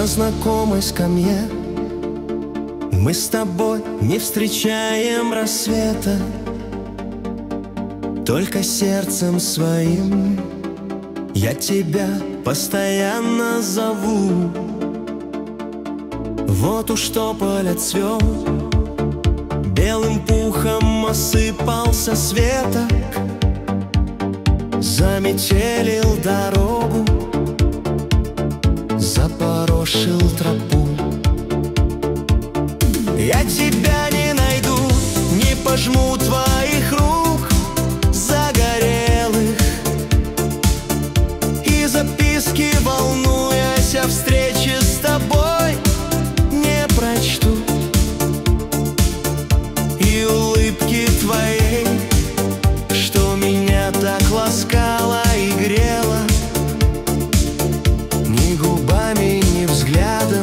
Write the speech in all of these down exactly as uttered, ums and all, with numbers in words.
знакомой скамье мы с тобой не встречаем рассвета, только сердцем своим я тебя постоянно зову. Вот уж тополь отцвел, белым пухом осыпался светок, заметелил дорогу, запорошил тропу. Я тебя не найду, не пожму твоих рук загорелых, и записки, волнуясь о встрече с тобой, не прочту. И улыбки твоей, что меня так ласкала и грела, ни губами, ни взглядом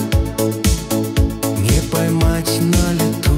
не поймать на лету.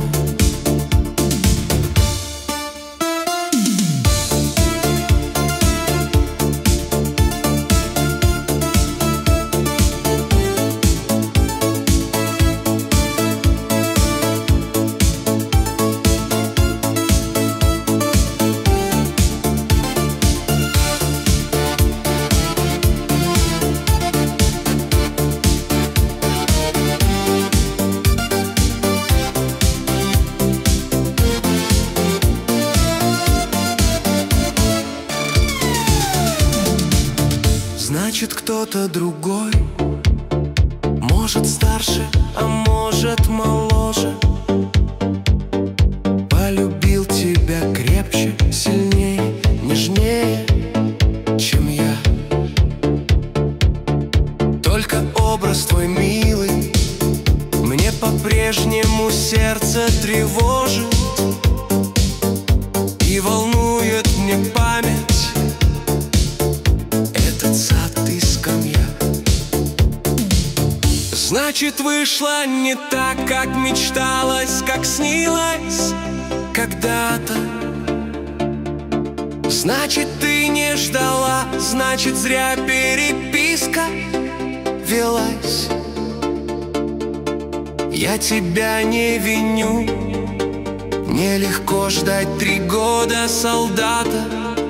Значит, кто-то другой, может старше, а может моложе, полюбил тебя крепче, сильнее, нежнее, чем я. Только образ твой милый мне по-прежнему сердце тревожит и волнует мне память. Сад и скамья. Значит, вышло не так, как мечталось, как снилось когда-то. Значит, ты не ждала, значит, зря переписка велась. Я тебя не виню, нелегко ждать три года солдата.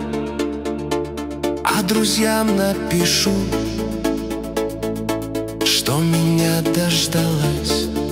А друзьям напишу, что меня дождалась.